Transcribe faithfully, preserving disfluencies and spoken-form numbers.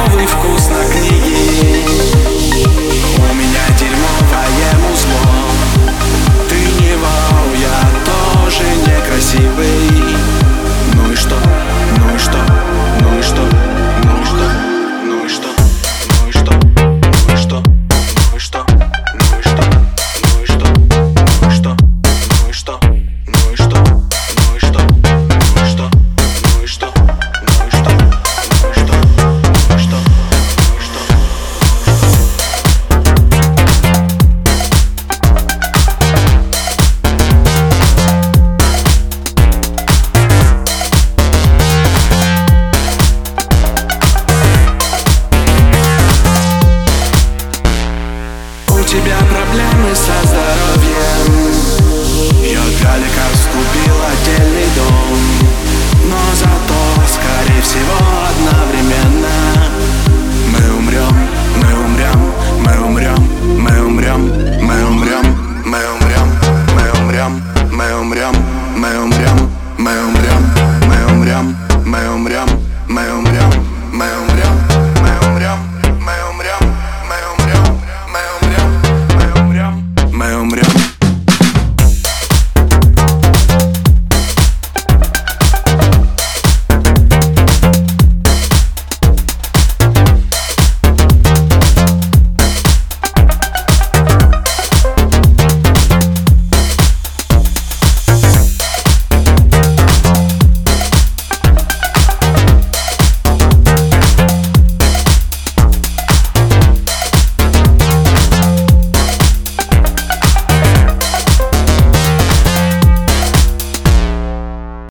новый вкус на книги. У меня дерьмовое музло. Ты не вау, я тоже некрасивый. Ну и что? Ну и что? Ну и что? Ну и что? Ну и что? Ну и что? Ну и что? Ну и что? Ну и что? Ну и что? Ну и что? Ну и что? Ну и что? Ну и что? Ну и что? Ну и что? Ну и что? Ну и что? Ну и что? У тебя проблемы со здоровьем. Йога лекарств купил отдельный дом. Но зато, скорее всего, одновременно Мы умрем, мы умрем, мы умрем, мы умрем, мы умрем, мы умрем, мы умрем, мы умрем, мы умрем, мы умрем, мы умрем, мы умрем.